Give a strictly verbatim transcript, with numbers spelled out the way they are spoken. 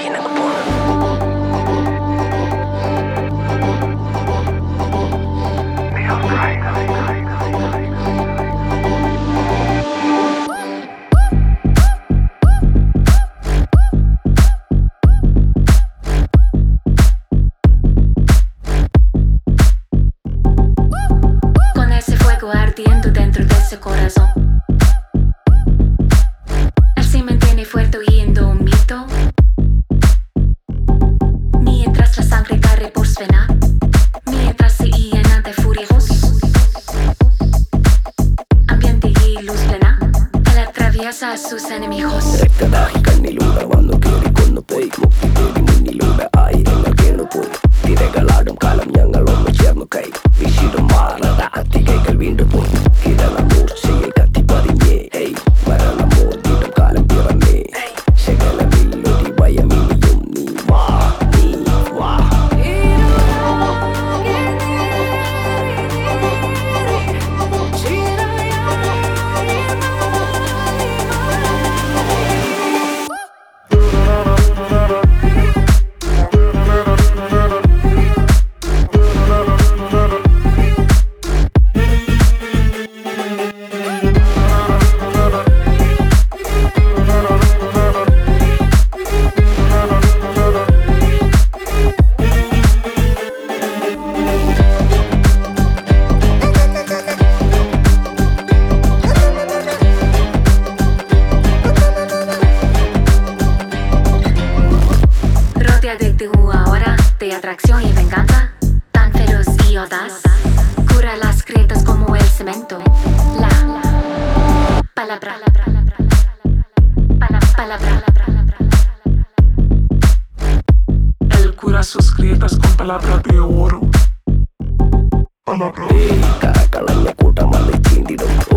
நாங்க போனோம். Con ese fuego ardiendo dentro de ese corazón, él se mantiene fuerte y indómito, mientras la sangre corre por su vena, mientras se llena de furiosos, ambiente y luz plena, él atraviesa a sus enemigos. രക്തദാഹി കണ്ണിലൂടെ വന്നു കയറി കൊന്നുപോയി മുക്തി തേടി മുന്നിലൂടെ ആയി ഞങ്ങൾ കേണുപോയി തിരകളാടും കാലം ഞങ്ങൾ ഒന്ന് ചേർന്നു കൈ വിശിടും മാറത അത്തികൈകൾ വീണ്ടും പോയി കിരണ മൂർച്ചയിൽ കത്തിപ്പതിഞ്ഞേ ഹേയ് മരണമോദിടും കാലം പിറന്നേ ശകലമില്ലൊരു ഭയമിനിയും നീ വാ നീ വാ De tú ahora, de atracción y venganza, tan feroz y audaz, cura las grietas como el cemento. La palabra, palabra, Él cura sus grietas con palabras de oro. Palabra. കരകളഞ്ഞ കൂട്ടമതി ചീന്തിടും